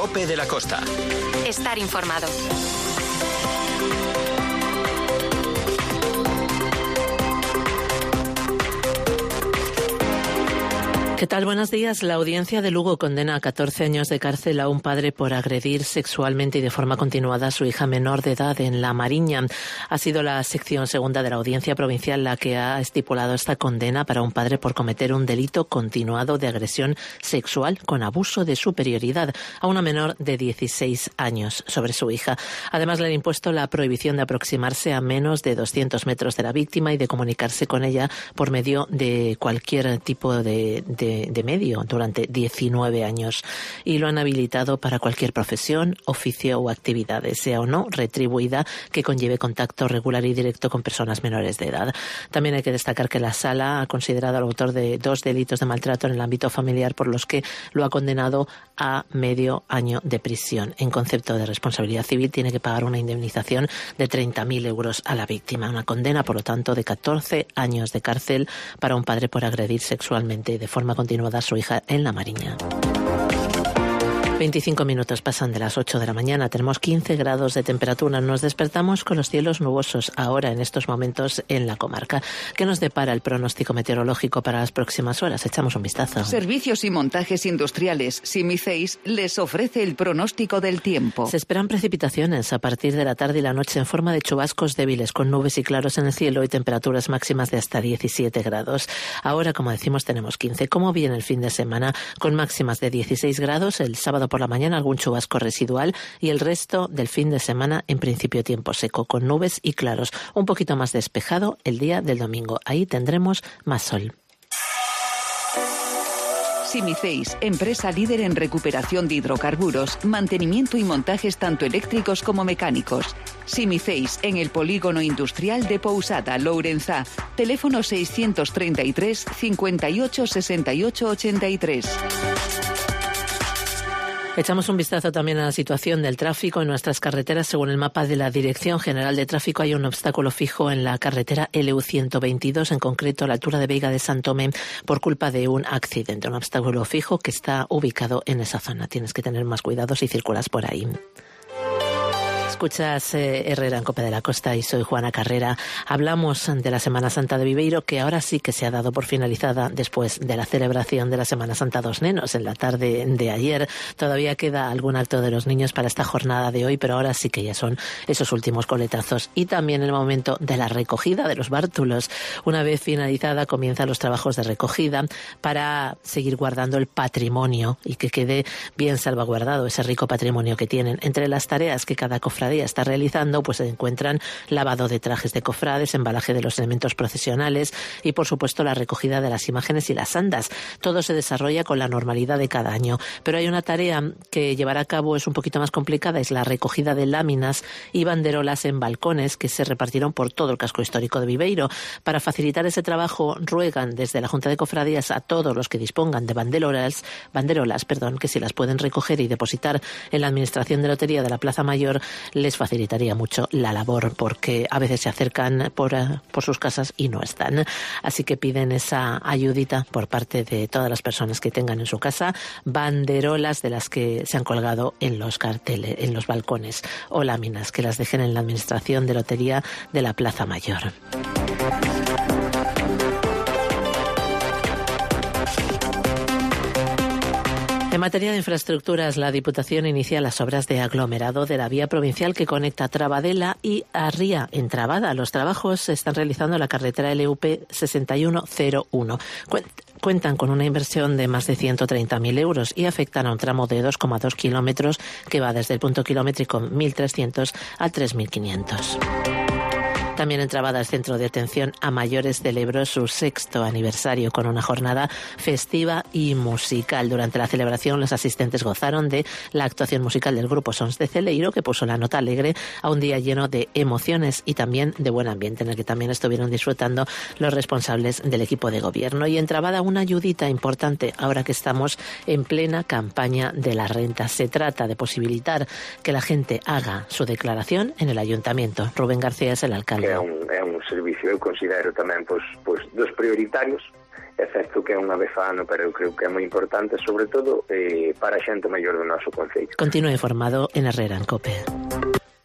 COPE de la Costa. Estar informado. ¿Qué tal? Buenos días. La audiencia de Lugo condena a 14 años de cárcel a un padre por agredir sexualmente y de forma continuada a su hija menor de edad en La Mariña. Ha sido la sección segunda de la audiencia provincial la que ha estipulado esta condena para un padre por cometer un delito continuado de agresión sexual con abuso de superioridad a una menor de 16 años sobre su hija. Además, le han impuesto la prohibición de aproximarse a menos de 200 metros de la víctima y de comunicarse con ella por medio de cualquier tipo de medio durante 19 años, y lo han habilitado para cualquier profesión, oficio o actividad, sea o no retribuida, que conlleve contacto regular y directo con personas menores de edad. También hay que destacar que la Sala ha considerado al autor de 2 delitos de maltrato en el ámbito familiar por los que lo ha condenado a medio año de prisión. En concepto de responsabilidad civil tiene que pagar una indemnización de 30.000 euros a la víctima. Una condena, por lo tanto, de 14 años de cárcel para un padre por agredir sexualmente de forma continuada a su hija en La Mariña. 25 minutos pasan de las 8 de la mañana, tenemos 15 grados de temperatura, nos despertamos con los cielos nubosos ahora en estos momentos en la comarca. ¿Qué nos depara el pronóstico meteorológico para las próximas horas? Echamos un vistazo. Servicios y montajes industriales Simiceis les ofrece el pronóstico del tiempo. Se esperan precipitaciones a partir de la tarde y la noche en forma de chubascos débiles con nubes y claros en el cielo y temperaturas máximas de hasta 17 grados. Ahora, como decimos, tenemos 15. ¿Cómo viene el fin de semana? Con máximas de 16 grados, el sábado por la mañana algún chubasco residual y el resto del fin de semana en principio tiempo seco con nubes y claros, un poquito más despejado el día del domingo. Ahí tendremos más sol. Simiceis, empresa líder en recuperación de hidrocarburos, mantenimiento y montajes tanto eléctricos como mecánicos. Simiceis, en el polígono industrial de Pousada, Lourenzá. Teléfono 633 58 68 83. Echamos un vistazo también a la situación del tráfico en nuestras carreteras. Según el mapa de la Dirección General de Tráfico, hay un obstáculo fijo en la carretera LU122, en concreto a la altura de Veiga de San Tomé, por culpa de un accidente. Un obstáculo fijo que está ubicado en esa zona. Tienes que tener más cuidado si circulas por ahí. Escuchas Herrera en COPE de la Costa y soy Juana Carrera. Hablamos de la Semana Santa de Viveiro, que ahora sí que se ha dado por finalizada después de la celebración de la Semana Santa dos Nenos en la tarde de ayer. Todavía queda algún acto de los niños para esta jornada de hoy, pero ahora sí que ya son esos últimos coletazos. Y también el momento de la recogida de los bártulos. Una vez finalizada comienzan los trabajos de recogida para seguir guardando el patrimonio y que quede bien salvaguardado ese rico patrimonio que tienen. Entre las tareas que cada cofradía está realizando, pues se encuentran lavado de trajes de cofrades, embalaje de los elementos procesionales y, por supuesto, la recogida de las imágenes y las andas. Todo se desarrolla con la normalidad de cada año, pero hay una tarea que llevar a cabo es un poquito más complicada, es la recogida de láminas y banderolas en balcones que se repartieron por todo el casco histórico de Viveiro. Para facilitar ese trabajo, ruegan desde la Junta de Cofradías a todos los que dispongan de banderolas, que si las pueden recoger y depositar en la Administración de Lotería de la Plaza Mayor, les facilitaría mucho la labor, porque a veces se acercan por sus casas y no están. Así que piden esa ayudita por parte de todas las personas que tengan en su casa banderolas de las que se han colgado en los carteles, en los balcones, o láminas, que las dejen en la Administración de Lotería de la Plaza Mayor. En materia de infraestructuras, la Diputación inicia las obras de aglomerado de la vía provincial que conecta Trabadela y Arría, en Trabada. Los trabajos se están realizando en la carretera LUP 6101. Cuentan con una inversión de más de 130.000 euros y afectan a un tramo de 2,2 kilómetros que va desde el punto kilométrico 1.300 a 3.500. También en Trabada, el Centro de Atención a Mayores celebró su 6º aniversario con una jornada festiva y musical. Durante la celebración, los asistentes gozaron de la actuación musical del grupo Sons de Celeiro, que puso la nota alegre a un día lleno de emociones y también de buen ambiente, en el que también estuvieron disfrutando los responsables del equipo de gobierno. Y en Trabada, una ayudita importante ahora que estamos en plena campaña de la renta. Se trata de posibilitar que la gente haga su declaración en el ayuntamiento. Rubén García es el alcalde. É un servicio, eu considero tamén pois dos prioritarios É certo que é unha vez ao ano, pero eu creo que é moi importante, sobre todo para a xente maior do noso concello. Continúa informado en Herrera en COPE.